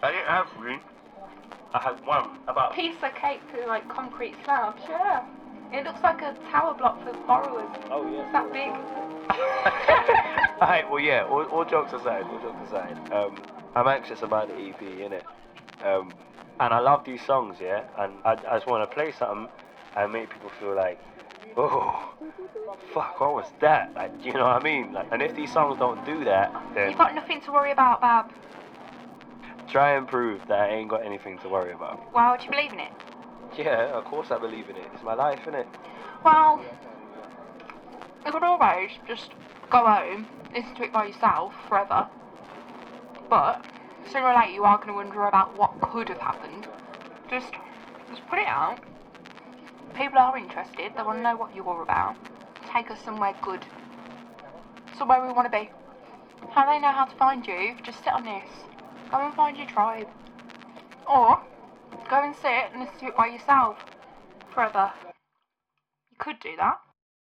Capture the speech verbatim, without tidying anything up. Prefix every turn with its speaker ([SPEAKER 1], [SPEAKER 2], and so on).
[SPEAKER 1] I didn't have three. I had one. About.
[SPEAKER 2] Piece of cake with like concrete slabs. Yeah. It looks like a tower block for borrowers.
[SPEAKER 1] Oh yeah.
[SPEAKER 2] It's that big.
[SPEAKER 1] Alright, well yeah, all, all jokes aside, all jokes aside, um, I'm anxious about the E P, innit? Um, and I love these songs, yeah? And I, I just want to play something and make people feel like, oh, fuck, what was that? Like, you know what I mean? Like, and if these songs don't do that, then
[SPEAKER 2] You've got nothing to worry about, Bab.
[SPEAKER 1] try and prove that I ain't got anything to worry about.
[SPEAKER 2] Why would you believe in it?
[SPEAKER 1] Yeah, of course I believe in it. It's my life, innit?
[SPEAKER 2] Well, you could always just go home, listen to it by yourself forever. But sooner or later you are going to wonder about what could have happened. Just, just put it out. People are interested. They want to know what you're about. Take us somewhere good. Somewhere we want to be. How they know how to find you, just sit on this. Go and find your tribe. Or go and sit and listen to it by yourself forever. You could do that.